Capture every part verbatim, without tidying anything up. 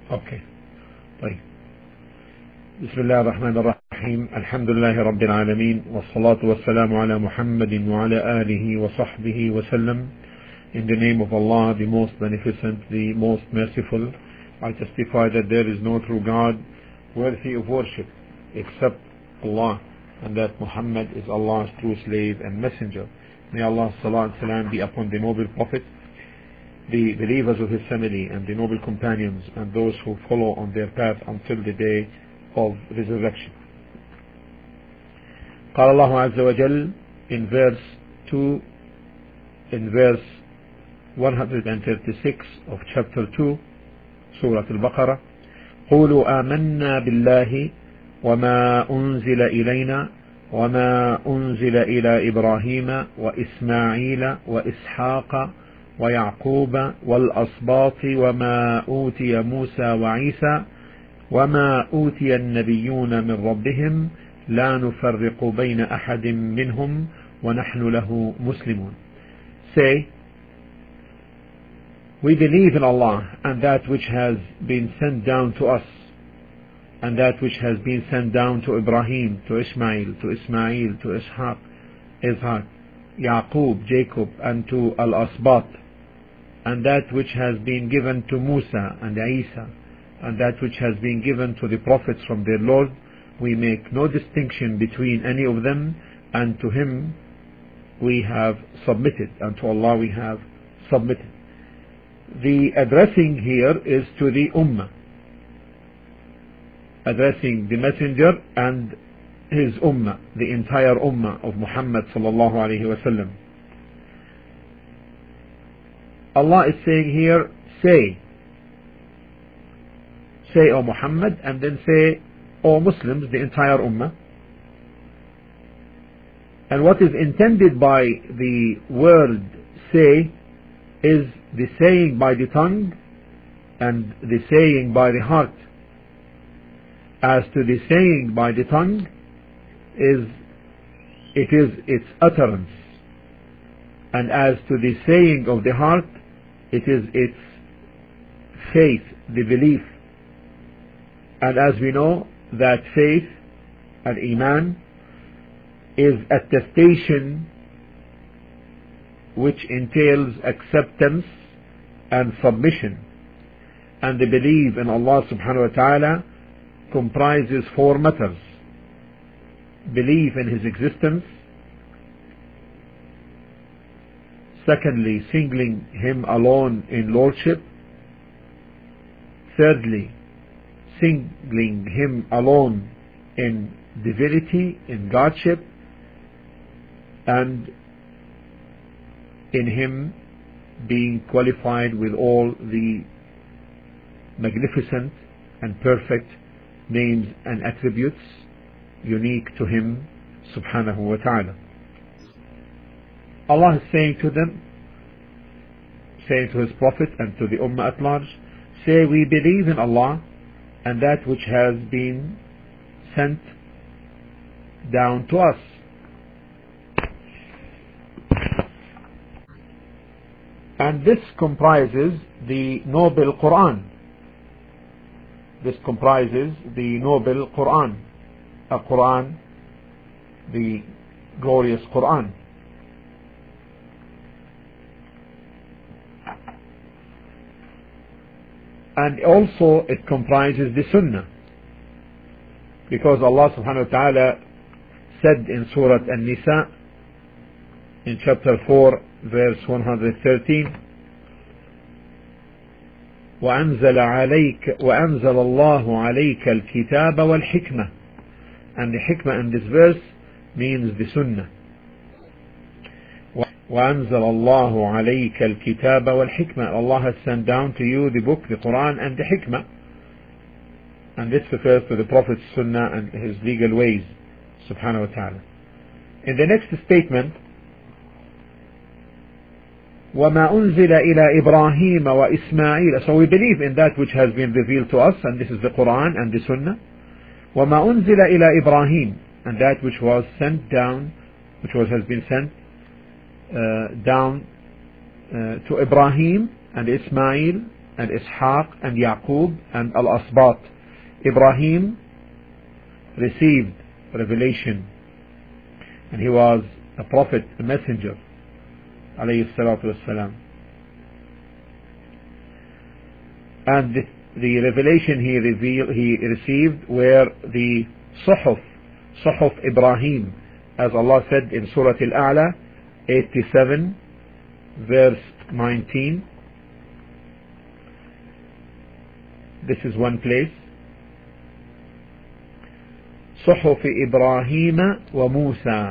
اوكي طيب. بسم الله الرحمن الرحيم. الحمد لله رب العالمين، والصلاة والسلام على محمد وعلى آله وصحبه وسلم. In the name of Allah, the most beneficent, the most merciful, I testify that there is no true God worthy of worship except Allah, and that Muhammad is Allah's true slave and messenger. May Allah's salat and salam be upon the noble Prophet, the believers of his family, and the noble companions, and those who follow on their path until the day of resurrection. قال الله عز وجل in verse two, in verse one hundred thirty-six of chapter two, Surah Al-Baqarah: قولوا آمنا بالله وما أنزل إلينا وما أنزل إلى إبراهيم وإسماعيل وإسحاق ويعقوب والأسباط وما أوتي موسى وعيسى وما أوتي النبيون من ربهم لا نفرق بين أحد منهم ونحن له مسلمون. Say, we believe in Allah and that which has been sent down to us, and that which has been sent down to Ibrahim, to Ishmael, to Ismail, to Ishaq, Ishaq, Yaqub, Jacob, and to Al-Asbat, and that which has been given to Musa and Isa, and that which has been given to the prophets from their Lord. We make no distinction between any of them, and to Him we have submitted, and to Allah we have submitted. The addressing here is to the Ummah, addressing the Messenger and his Ummah, the entire Ummah of Muhammad sallallahu alayhi wa sallam. Allah is saying here, say, say O Muhammad, and then say O Muslims, the entire Ummah. And what is intended by the word say is the saying by the tongue and the saying by the heart. As to the saying by the tongue, is it is its utterance, and as to the saying of the heart, it is its faith, the belief. And as we know that faith and Iman is attestation which entails acceptance and submission, and the belief in Allah subhanahu wa ta'ala comprises four matters: belief in His existence, secondly, singling Him alone in lordship, thirdly, singling Him alone in divinity, in Godship, and in Him being qualified with all the magnificent and perfect names and attributes unique to Him subhanahu wa ta'ala. Allah is saying to them, saying to His Prophet and to the Ummah at large, say, we believe in Allah and that which has been sent down to us. And this comprises the noble Quran. This comprises the noble Quran, a Quran, the glorious Quran. And also it comprises the Sunnah, because Allah subhanahu wa ta'ala said in Surah An-Nisa in chapter four verse one hundred thirteen, وأنزل عليك وأنزل الله عليك الكتاب والحكمة. And the hikmah in this verse means the Sunnah. وأنزل الله عليك الكتاب والحكمة. Allah has sent down to you the book, the Quran, and the hikmah. And this refers to the Prophet's Sunnah and his legal ways subhanahu wa ta'ala. In the next statement, وَمَا أُنزِلَ إِلَى إِبْرَاهِيمَ وَإِسْمَاعِيلَ. So we believe in that which has been revealed to us, and this is the Quran and the Sunnah. وَمَا أُنزِلَ إِلَى إِبْرَاهِيمَ. And that which was sent down, which was has been sent uh, down uh, to Ibrahim and Ismail and Ishaq and Yaqub and Al-Asbat. Ibrahim received revelation, and he was a prophet, a messenger, alayhi salatu wassalam. And the, the revelation he revealed, he received were the Suhuf, Suhuf Ibrahim, as Allah said in Surah Al-A'la eighty-seven verse nineteen. This is one place. صحف إبراهيم وموسى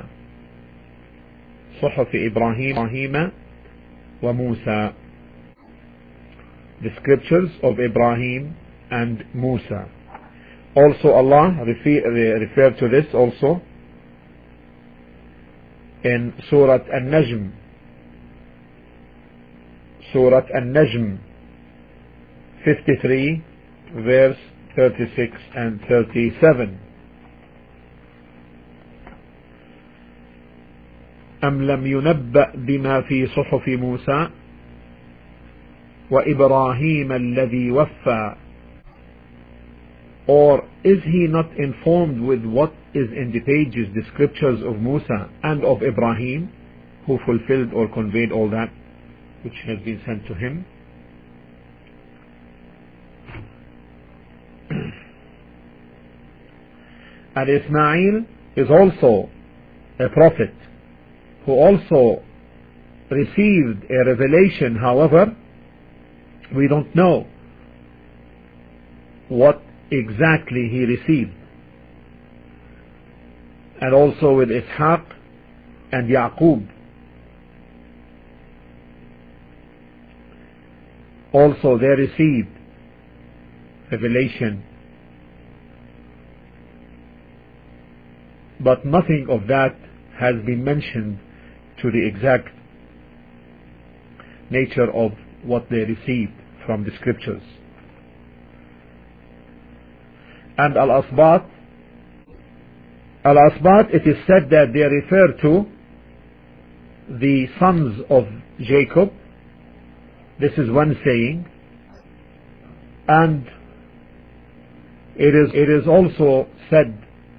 صحف إبراهيم وموسى, the scriptures of Ibrahim and Musa. Also Allah refer, referred to this also in Surah An-Najm, Surah An-Najm fifty-three verse thirty-six and thirty-seven. أم لم ينبأ بما في صحف موسى وإبراهيم الذي وفى, or is he not informed with what is in the pages, the scriptures of Musa and of Ibrahim, who fulfilled or conveyed all that which has been sent to him? And Ismail is also a prophet who also received a revelation. However, we don't know what exactly he received. And also with Ishaq and Yaqub, also they received revelation, but nothing of that has been mentioned to the exact nature of what they received from the scriptures. And Al-Asbat, Al-Asbat, it is said that they refer to the sons of Jacob. This is one saying. And it is, it is also said,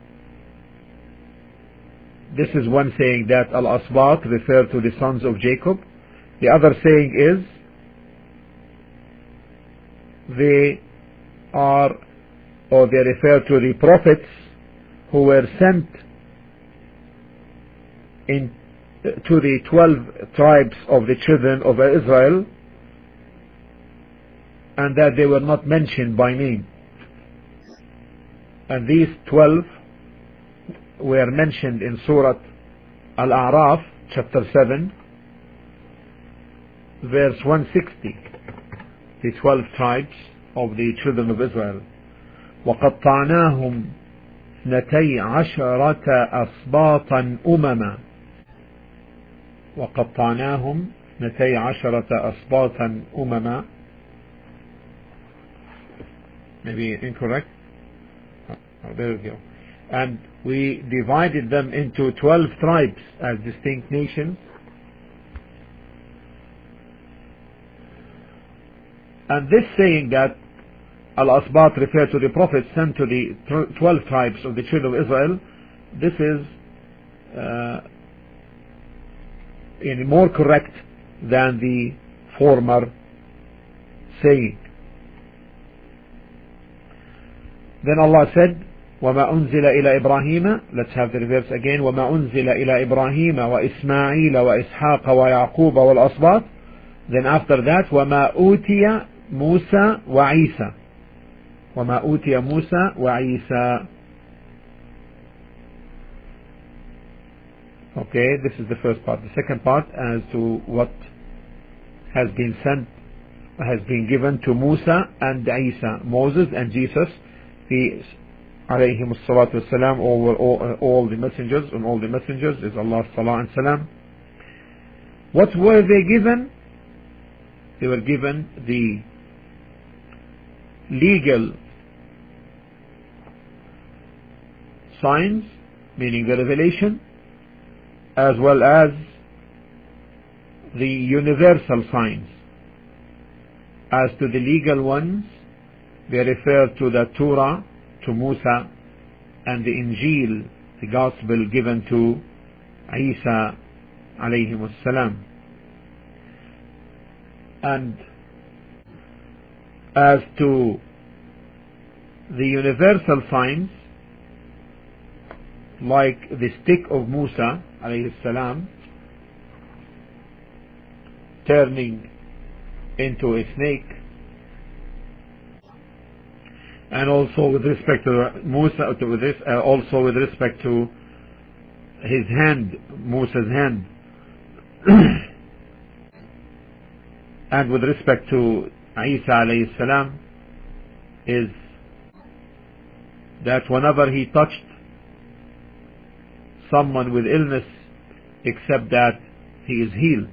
this is one saying, that Al-Asbat refer to the sons of Jacob. The other saying is they are, or they refer to the prophets who were sent in to the twelve tribes of the children of Israel, and that they were not mentioned by name. And these twelve were mentioned in Surah Al-A'raf chapter seven verse one sixty, the twelve tribes of the children of Israel. وَقَطَّعْنَاهُمْ اثْنَتَيْ عَشَرَةَ أَصْبَاطًا أُمَمًا وَقَطَّعْنَاهُمْ اثْنَتَيْ عَشَرَةَ أَصْبَاطًا أُمَمًا. Maybe incorrect. Oh, there we go. And we divided them into twelve tribes as distinct nations. And this saying that Al-Asbat refer to the prophets sent to the twelve tribes of the children of Israel, this is uh, in more correct than the former saying. Then Allah said, وَمَا أُنزِلَ إِلَى إِبْرَاهِيمَ, let's have the reverse again, وَمَا أُنزِلَ إِلَى إِبْرَاهِيمَ وَإِسْمَاعِيلَ وَإِسْحَاقَ وَيَعْقُوبَ وَالْأَصْبَاطِ. Then after that, وَمَا أُوتِيَ مُوسَى وَعِيسَى وَمَا أُوتِيَ مُوسَى وَعِيسَى. Okay, this is the first part. The second part as to what has been sent, has been given to Musa and Isa, Moses and Jesus, the alayhim as-salatu was-salam, all, all, all the messengers, and all the messengers is Allah's salah and salam. What were they given? They were given the legal signs, meaning the revelation, as well as the universal signs, As to the legal ones, they refer to the Torah, to Musa, and the Injil, the Gospel given to Isa alayhi salam. And as to the universal signs, like the stick of Musa alayhi salam turning into a snake, and also with respect to Musa, with this, uh, also with respect to his hand, Musa's hand, and with respect to Isa alayhi salam, is that whenever he touched someone with illness, except that he is healed,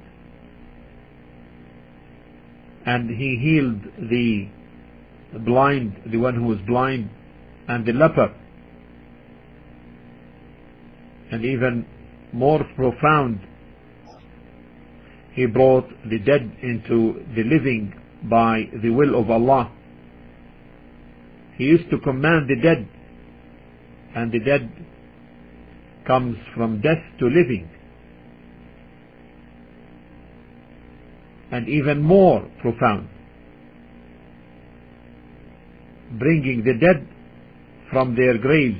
and he healed the blind, the one who was blind, and the leper, and even more profound, he brought the dead into the living by the will of Allah. He used to command the dead, and the dead comes from death to living. And even more profound, bringing the dead from their graves,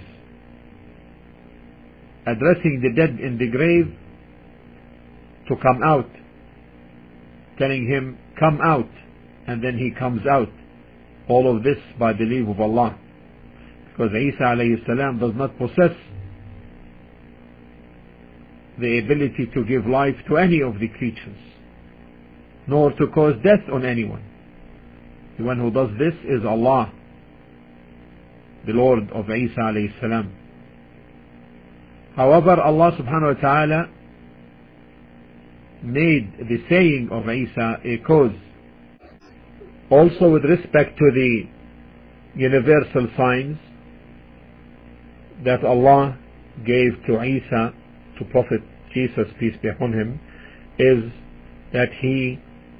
addressing the dead in the grave to come out, telling him, come out, and then he comes out. All of this by the leave of Allah, because Isa alayhi salam does not possess the ability to give life to any of the creatures, nor to cause death on anyone. The one who does this is Allah, the Lord of Isa alayhi salam. However, Allah subhanahu wa ta'ala made the saying of Isa a cause. Also with respect to the universal signs that Allah gave to Isa, to Prophet Jesus, peace be upon him, is that he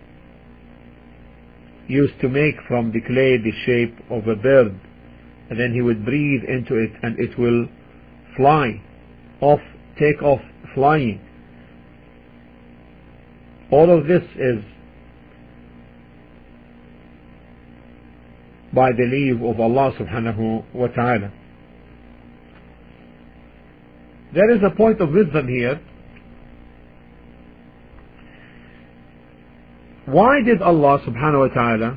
used to make from the clay the shape of a bird, and then he would breathe into it and it will fly off, take off flying. All of this is by the leave of Allah subhanahu wa ta'ala. There is a point of wisdom here. Why did Allah subhanahu wa ta'ala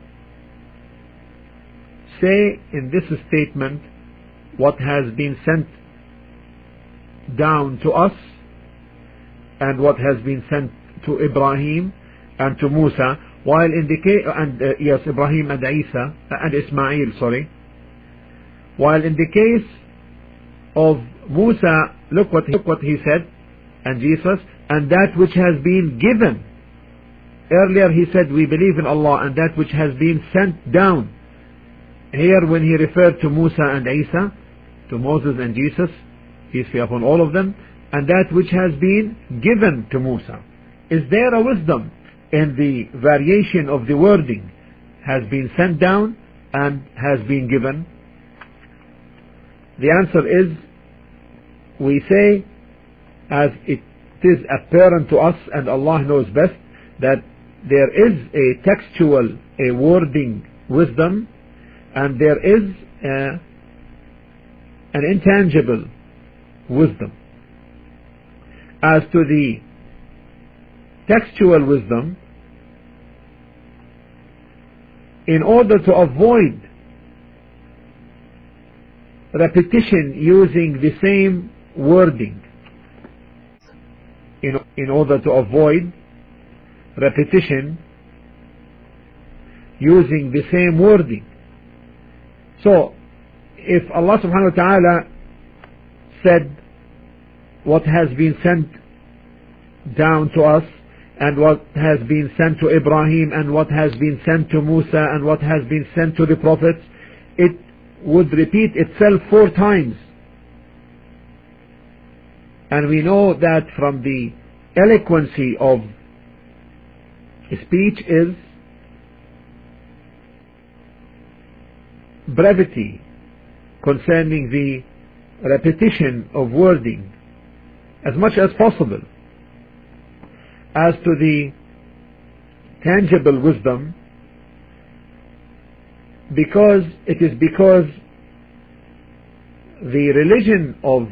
say in this statement what has been sent down to us and what has been sent to Ibrahim and to Musa, while in the case, and uh, yes, Ibrahim and Isa uh, and Ismail, sorry, while in the case of Musa, look what, look what he said, and Jesus, and that which has been given. Earlier he said we believe in Allah, and that which has been sent down. Here when he referred to Musa and Isa, to Moses and Jesus, peace be upon all of them, and that which has been given to Musa. Is there a wisdom in the variation of the wording? Has been sent down and has been given? The answer is, we say, as it is apparent to us and Allah knows best, that there is a textual, a wording wisdom, and there is a, an intangible wisdom. As to the textual wisdom, in order to avoid repetition using the same wording, in, in order to avoid repetition using the same wording. So if Allah subhanahu wa ta'ala said what has been sent down to us, and what has been sent to Ibrahim, and what has been sent to Musa, and what has been sent to the prophets, it would repeat itself four times. And we know that from the eloquency of speech is brevity concerning the repetition of wording as much as possible. As to the tangible wisdom, because it is because the religion of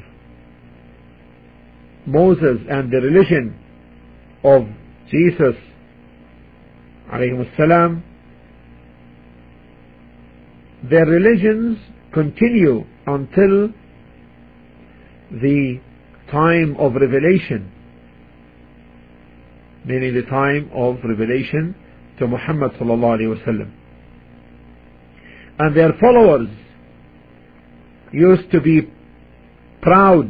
Moses and the religion of Jesus alayhi salam, their religions continue until the time of revelation, meaning the time of revelation to Muhammad sallallahu alaihi wasallam. And their followers used to be proud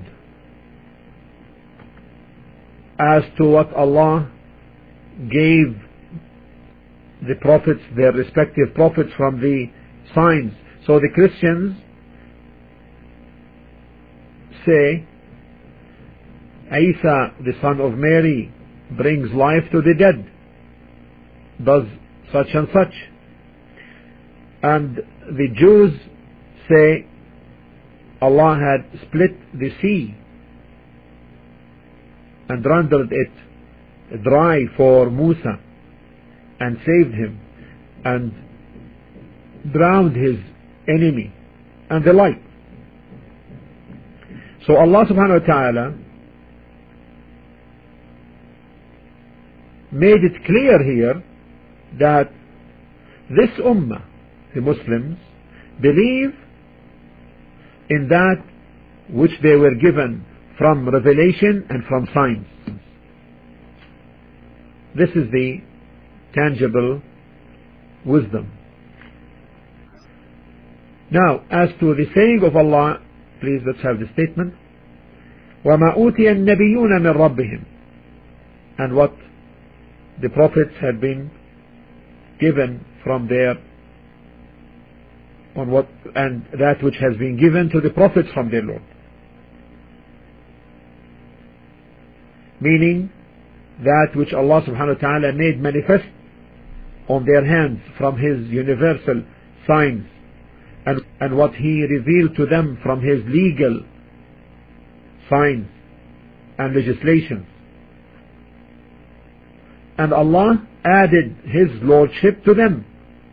as to what Allah gave the prophets, their respective prophets, from the signs. So the Christians say Isa, the son of Mary, brings life to the dead, does such and such. And the Jews say Allah had split the sea and rendered it dry for Musa and saved him and drowned his enemy and the like. So Allah subhanahu wa ta'ala made it clear here that this ummah, the Muslims, believe in that which they were given from revelation and from signs. This is the tangible wisdom. Now, as to the saying of Allah, please let's have the statement. وَمَا أُوتِيَ النَّبِيُّونَ مِنْ رَبِّهِمْ, and what the prophets had been given from their on what and that which has been given to the prophets from their Lord, meaning that which Allah subhanahu wa ta'ala made manifest on their hands from His universal signs, and, and what He revealed to them from His legal signs and legislations. And Allah added His lordship to them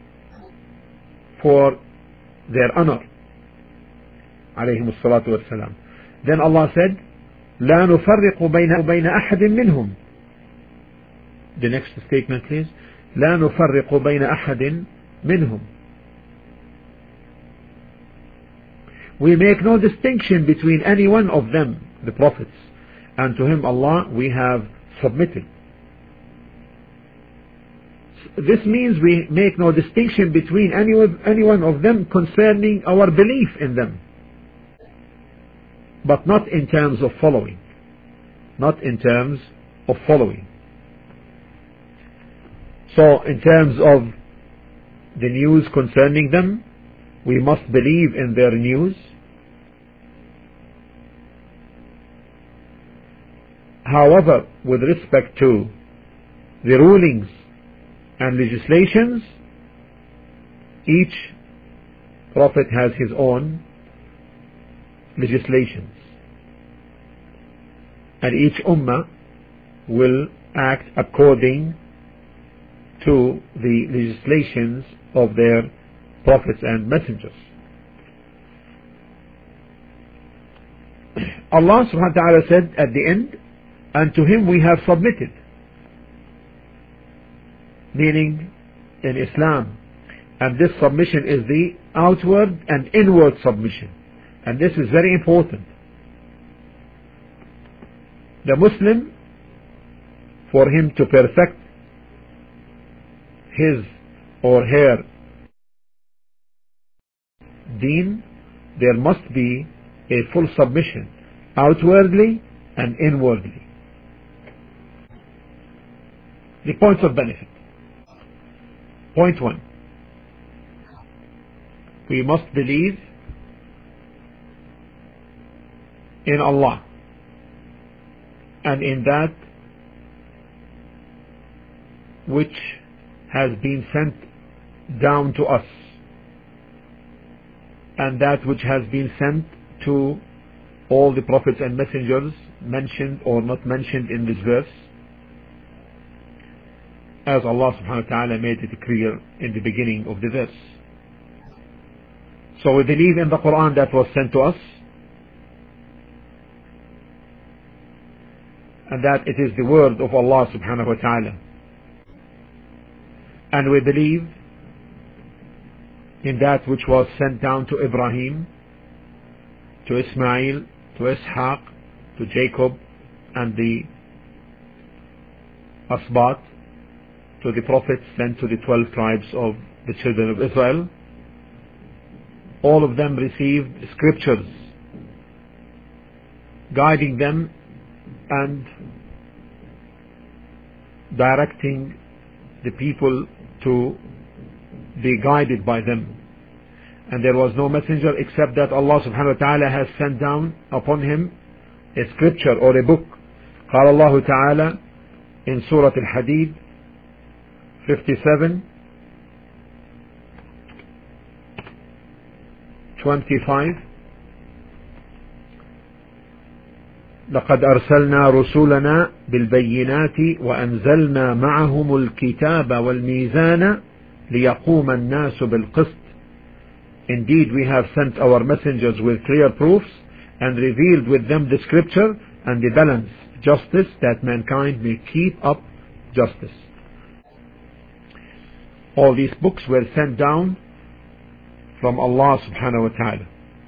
for their honor, alayhim as-salatu was-salam. Then Allah said, لا نفرق بين بين أحد منهم. The next statement, please. لا نفرق بين أحد منهم. We make no distinction between any one of them, the prophets, and to Him, Allah, we have submitted. This means we make no distinction between any, any one of them concerning our belief in them, but not in terms of following. Not in terms of following. So, in terms of the news concerning them, we must believe in their news. However, with respect to the rulings and legislations, each prophet has his own legislations, and each ummah will act according to the legislations of their prophets and messengers. Allah subhanahu wa ta'ala said at the end, and to Him we have submitted, meaning in Islam. And this submission is the outward and inward submission, and this is very important. The Muslim, for him to perfect his or her deen, there must be a full submission, outwardly and inwardly. The points of benefit. Point one. We must believe in Allah and in that which has been sent down to us, and that which has been sent to all the prophets and messengers mentioned or not mentioned in this verse, as Allah subhanahu wa ta'ala made it clear in the beginning of the verse. So we believe in the Quran that was sent to us, and that it is the word of Allah subhanahu wa ta'ala. And we believe in that which was sent down to Ibrahim, to Ismail, to Ishaq, to Jacob, and the Asbat, to the prophets sent to the twelve tribes of the children of Israel. All of them received scriptures guiding them and directing the people to be guided by them. And there was no messenger except that Allah subhanahu wa ta'ala has sent down upon him a scripture or a book. قال الله تعالى in Surah Al-Hadid fifty-seven, twenty-five, لقد أرسلنا رسلنا بالبينات وأنزلنا معهم الكتاب والميزان ليقوم الناس بالقسط. Indeed, we have sent our messengers with clear proofs and revealed with them the scripture and the balance, justice, that mankind may keep up justice. All these books were sent down from Allah subhanahu wa ta'ala.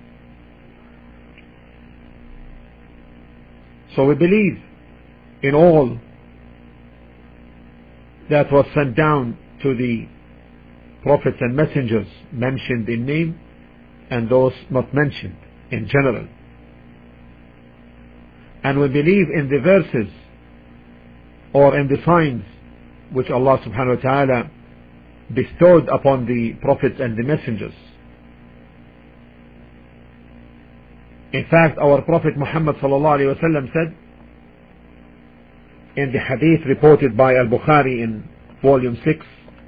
So we believe in all that was sent down to the prophets and messengers mentioned in name and those not mentioned in general. And we believe in the verses or in the signs which Allah subhanahu wa ta'ala bestowed upon the prophets and the messengers. In fact, our Prophet Muhammad sallallahu alaihi wasallam said in the hadith reported by Al-Bukhari in volume six,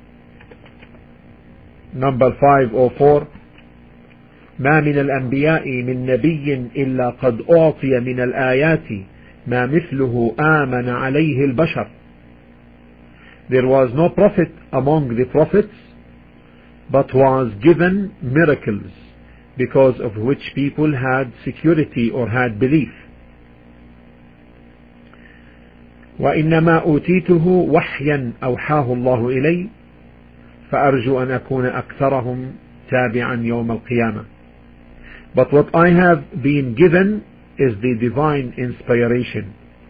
number five oh four, ما من الأنبياء من نبي إلا قد أعطي من الآيات ما مثله آمن عليه البشر. There was no prophet among the prophets but was given miracles because of which people had security or had belief. وإنما أوتيته وحيا أوحاه الله إلي فأرجو أن أكون أكثرهم تابعا يوم القيامة. But what I have been given is the divine inspiration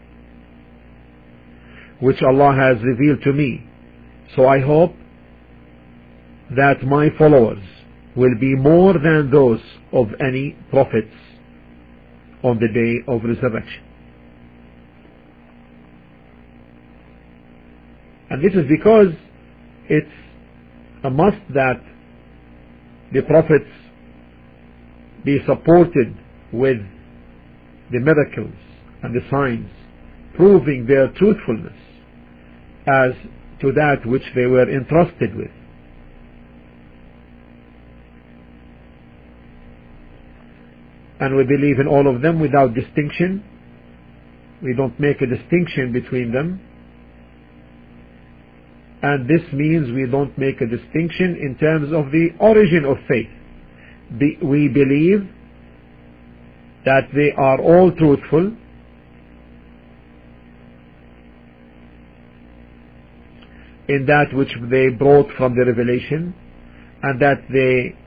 which Allah has revealed to me. So I hope that my followers will be more than those of any prophets on the day of resurrection. And this is because it's a must that the prophets be supported with the miracles and the signs proving their truthfulness as to that which they were entrusted with. And we believe in all of them without distinction. We don't make a distinction between them. And this means we don't make a distinction in terms of the origin of faith. Be, we believe that they are all truthful in that which they brought from the revelation, and that they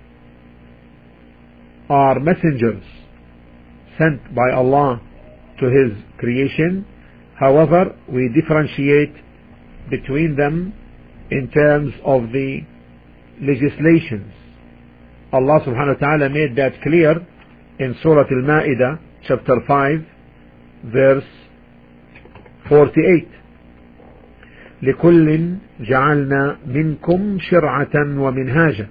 are messengers sent by Allah to His creation. However, we differentiate between them in terms of the legislations. Allah subhanahu wa ta'ala made that clear in Surah Al-Ma'idah chapter five verse forty-eight. لكل جعلنا منكم شرعة ومنهاجا.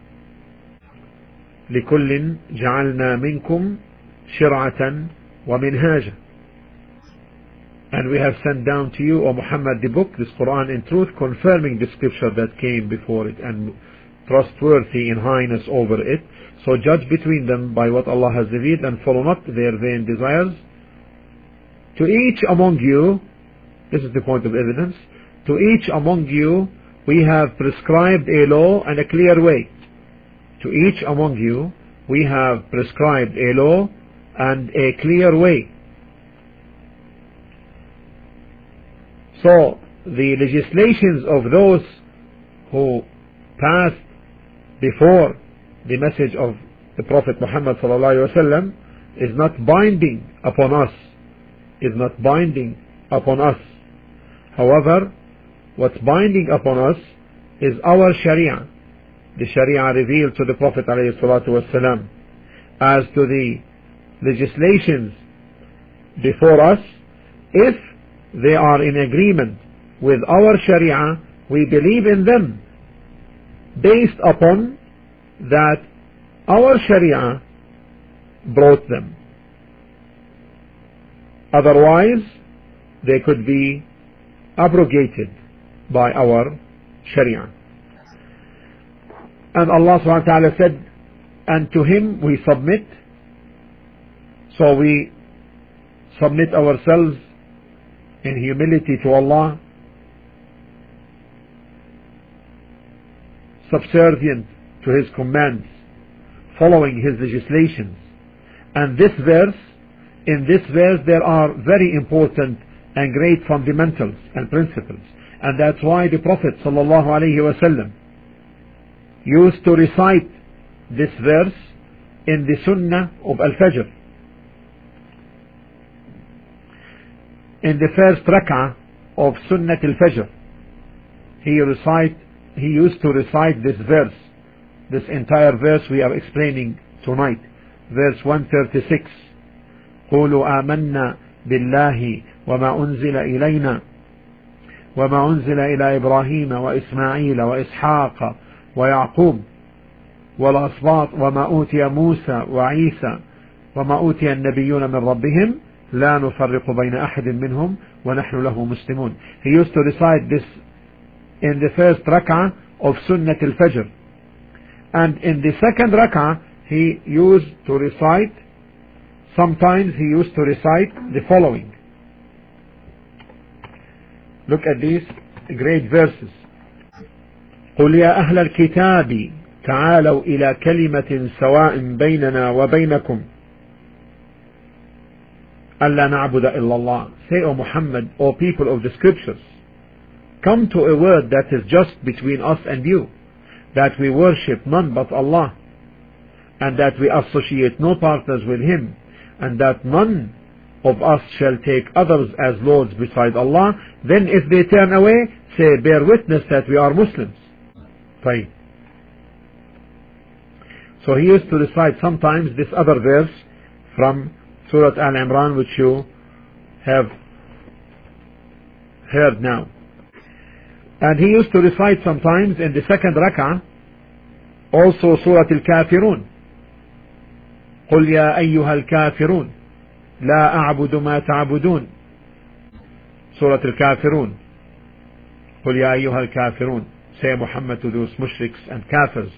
لكل جعلنا منكم شرعة ومنهاجا. And we have sent down to you, O Muhammad, the book, this Quran, in truth, confirming the scripture that came before it, and trustworthy in highness over it. So judge between them by what Allah has revealed, and follow not their vain desires. To each among you, this is the point of evidence, to each among you we have prescribed a law and a clear way. To each among you we have prescribed a law and a clear way. So the legislations of those who passed before the message of the Prophet Muhammad sallallahu alaihi wasallam is not binding upon us, is not binding upon us. However, what's binding upon us is our Sharia, the Sharia revealed to the Prophet alayhi salatu wasallam. As to the legislations before us, if they are in agreement with our Sharia, we believe in them based upon that our Sharia brought them. Otherwise, they could be abrogated by our Sharia. And Allah subhanahu wa ta'ala said, and to Him we submit. So we submit ourselves in humility to Allah, subservient to His commands, following His legislations. And this verse, in this verse there are very important and great fundamentals and principles, and that's why the Prophet sallallahu alaihi wasallam used to recite this verse in the Sunnah of Al-Fajr. In the first rak'ah of Sunnah Al-Fajr, he recite, he used to recite this verse, this entire verse we are explaining tonight, verse one thirty-six. قولوا آمنا بالله وما أنزل إلينا وما أنزل إلى إبراهيم وإسماعيل وإسحاق ويعقوب والأسباط وما أوتي موسى وعيسى وما أوتي النبيون من ربهم لا نفرق بين أحد منهم ونحن له مسلمون. He used to recite this in the first rak'ah of Sunnah al-Fajr, and in the second rak'ah he used to recite, sometimes he used to recite the following. Look at these great verses. قل يا أهل الكتاب تعالوا إلى كلمة سواء بيننا وبينكم ألا نعبد إلا الله. Say, O Muhammad, O people of the scriptures, come to a word that is just between us and you, that we worship none but Allah, and that we associate no partners with Him, and that none of us shall take others as lords beside Allah. Then if they turn away, say, bear witness that we are Muslims. Fine. So he used to recite sometimes this other verse from Surah Al-Imran, which you have heard now. And he used to recite sometimes in the second rak'ah also Surah Al-Kafirun. قل يا أيها الكافرون لا أعبد ما تعبدون. Surah Al-Kafirun. قل يا أيها الكافرون. Say, Muhammad, to those mushriks and kafirs,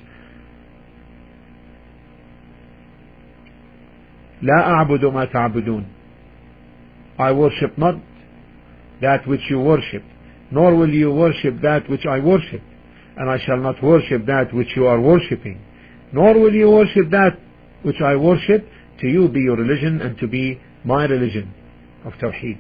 لا أعبد ما تعبدون. I worship not that which you worship, nor will you worship that which I worship, and I shall not worship that which you are worshipping, nor will you worship that which I worship. To you be your religion, and to be my religion of Tawheed.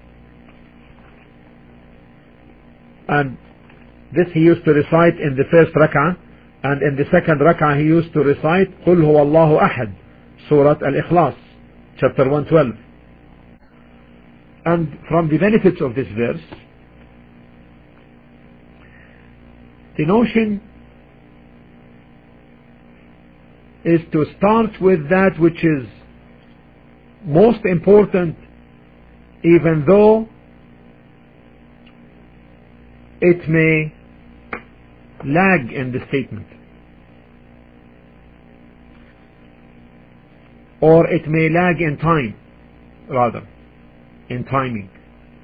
And this he used to recite in the first rak'ah, and in the second rak'ah he used to recite قل هو الله أحد, Surah Al-Ikhlas, chapter one twelve. And from the benefits of this verse, the notion is to start with that which is most important, even though it may lag in the statement, or it may lag in time, rather, in timing,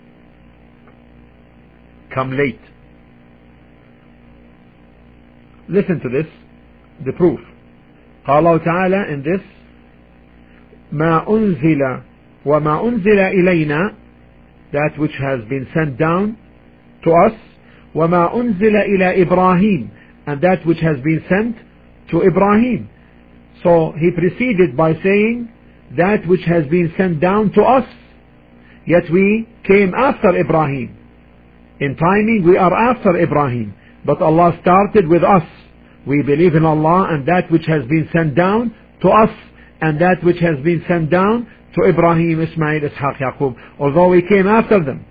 come late. listen to this, the proof. قال الله تعالى in this, ما أنزل وما أنزل إلينا, that which has been sent down to us, وما أنزل إلى إبراهيم, and that which has been sent to Ibrahim. So he preceded by saying that which has been sent down to us, yet we came after Ibrahim. In timing we are after Ibrahim, but Allah started with us. We believe in Allah and that which has been sent down to us, and that which has been sent down to Ibrahim, Ismail, Ishaq, Yaqub, although we came after them.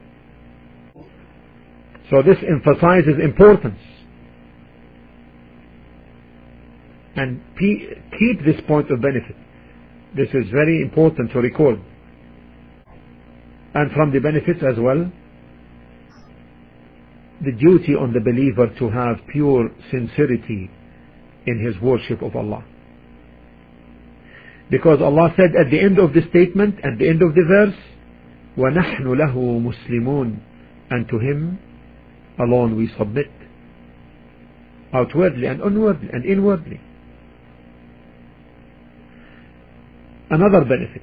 So this emphasizes importance. And keep this point of benefit. This is very important to record. And from the benefits as well, the duty on the believer to have pure sincerity in his worship of Allah. Because Allah said at the end of the statement, at the end of the verse, وَنَحْنُ لَهُ مُسْلِمُونَ, and to Him alone we submit, outwardly and inwardly and inwardly. Another benefit.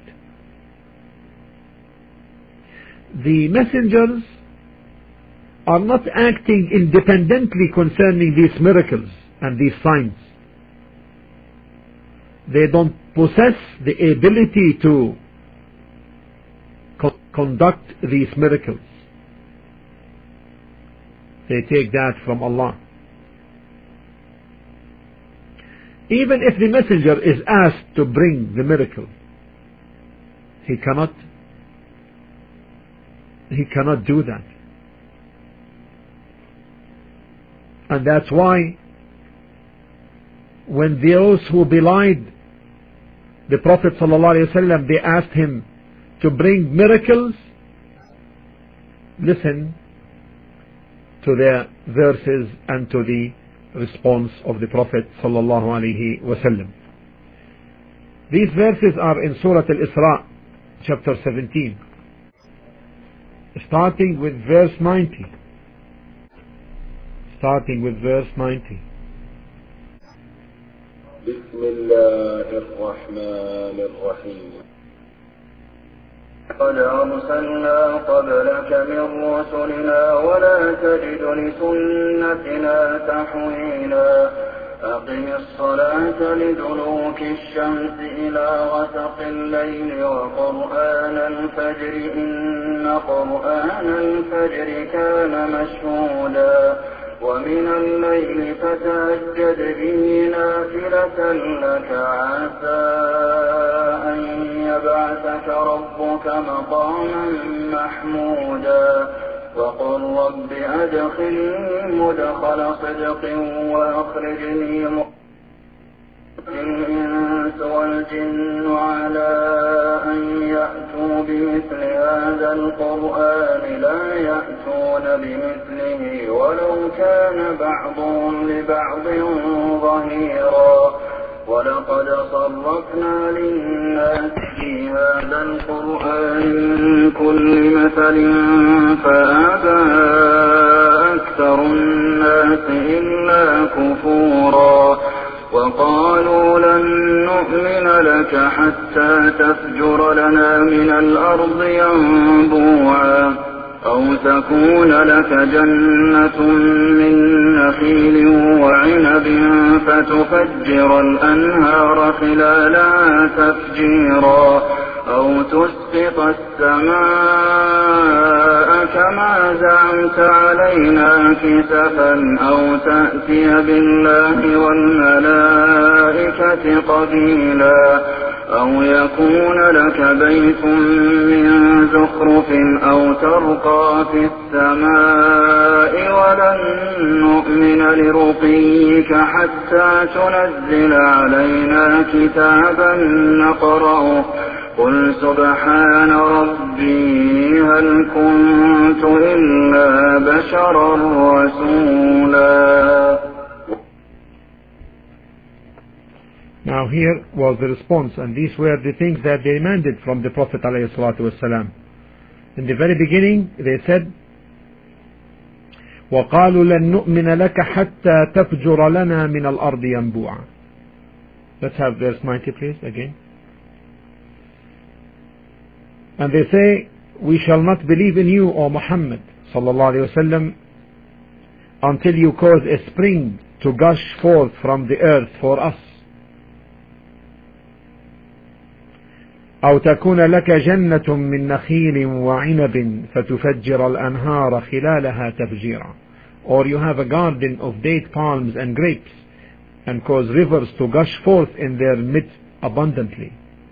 The messengers are not acting independently concerning these miracles and these signs. They don't possess the ability to co conduct these miracles. They take that from Allah. Even if the messenger is asked to bring the miracle, he cannot he cannot do that. And that's why when those who belied the Prophet ﷺ, they asked him to bring miracles, listen to the verses and to the response of the Prophet ﷺ. These verses are in Surah Al-Isra, chapter seventeen, starting with verse ninety. Starting with verse ninety. بسم الله الرحمن الرحيم. قد أرسلنا قبلك من رسلنا ولا تجد لسنتنا تحويلا. أقم الصلاة لدلوك الشمس إلى غسق الليل وقرآن الفجر إن قرآن الفجر كان مشهودا. ومن الليل فتهجد به نافلة لك عسى أن يبعثك ربك مقاما محمودا. وقل رب أدخلني مدخل صدق وأخرجني مخرج الإنس والجن على أن يأتوا بمثل هذا القرآن لا يأتون بمثله ولو كان بعضهم لبعض ظهيرا. ولقد صرفنا للناس في هذا القرآن من كل مثل فأبى أكثر الناس إلا كفورا. وقالوا لن نؤمن لك حتى تفجر لنا من الأرض ينبوعا أو تكون لك جنة من نخيل وعنب فتفجر الأنهار خلالها تفجيرا أو تسقط السماء كما زعمت علينا كسفا أو تأتي بالله والملائكة قبيلا أو يكون لك بيت من زخرف أو ترقى في السماء ولن نؤمن لرقيك حتى تنزل علينا كتابا نقرأه قل سبحان ربي هل كنت إلا بشرا رسولا. Now here was the response, and these were the things that they demanded from the Prophet ﷺ. In the very beginning they said, وقالوا لن نؤمن لك حتى تفجر لنا من الأرض ينبوعا. Let's have verse ninety please again. And they say, we shall not believe in you, O Muhammad sallallahu alayhi wa sallam, until you cause a spring to gush forth from the earth for us. أو تكون لك جنة من نخيل وعنب فتفجر الأنهار خلالها تفجيرا. Or you have a garden of date palms and grapes and cause rivers to gush forth in their midst abundantly.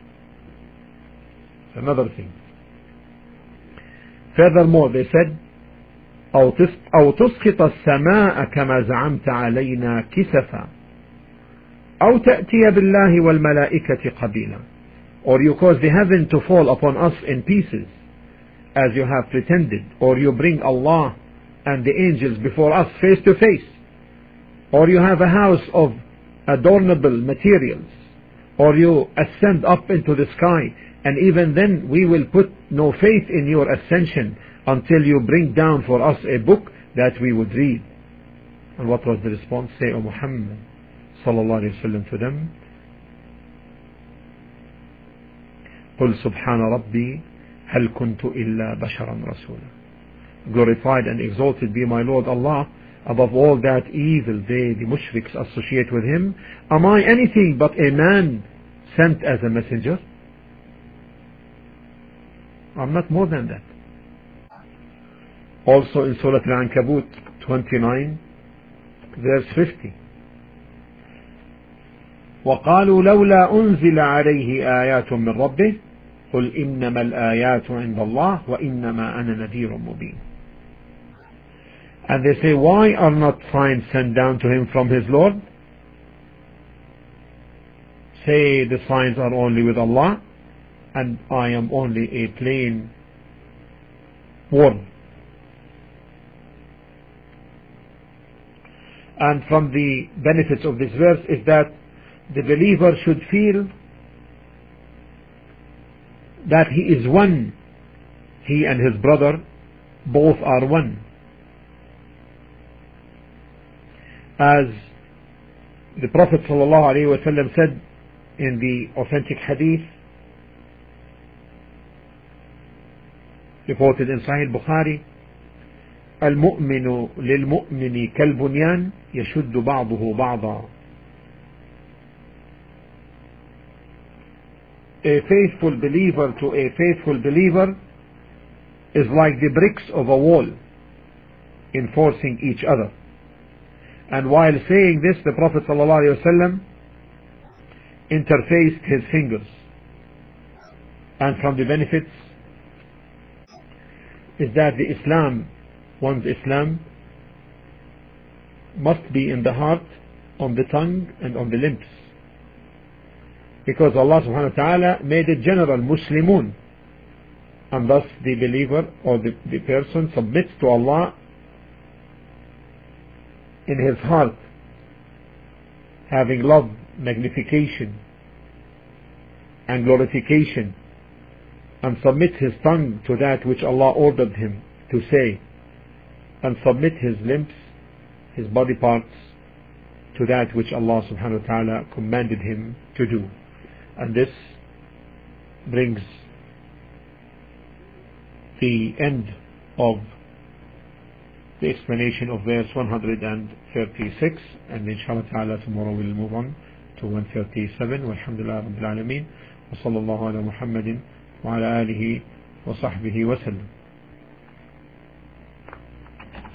Another thing. Furthermore, they said, أو تسقط السماء كما زعمت علينا كسفا أو تأتي بالله والملائكة قبيلا. Or you cause the heaven to fall upon us in pieces as you have pretended, or you bring Allah and the angels before us face to face, or you have a house of adornable materials, or you ascend up into the sky, and even then we will put no faith in your ascension until you bring down for us a book that we would read. And what was the response? Say, O Muhammad sallallahu alayhi wa sallam to them, قل سبحان ربي هل كنت إلا بشرا رسولا. Glorified and exalted be my Lord Allah above all that evil they, the mushriks, associate with him. Am I anything but a man sent as a messenger? I'm not more than that. Also in Surah Al-Ankabut twenty-nine verse fifty, وقالوا لولا أنزل عليه آيات من ربه قل إنما الآيات عند الله وإنما أنا نذير مبين. And they say, why are not signs sent down to him from his Lord? Say, the signs are only with Allah, and I am only a plain warner. And from the benefits of this verse is that the believer should feel that he is one. He and his brother both are one. As the Prophet ﷺ said in the authentic hadith reported in Sahih Bukhari, المؤمن للمؤمن كالبنيان يشد بعضه بعضا. A faithful believer to a faithful believer is like the bricks of a wall, enforcing each other. And while saying this, the Prophet ﷺ interfaced his fingers. And from the benefits is that the Islam, one's Islam, must be in the heart, on the tongue, and on the lips. Because Allah subhanahu wa ta'ala made it general, Muslimun. And thus the believer or the, the person submits to Allah in his heart, having love, magnification, and glorification, and submits his tongue to that which Allah ordered him to say, and submit his limbs, his body parts, to that which Allah subhanahu wa ta'ala commanded him to do. And this brings the end of the explanation of verse one hundred thirty-six, and inshallah ta'ala tomorrow we'll move on to one thirty-seven. Walhamdulillah Rabbil Alameen, wa sallallahu ala Muhammadin wa ala alihi wa sahbihi wa sallam.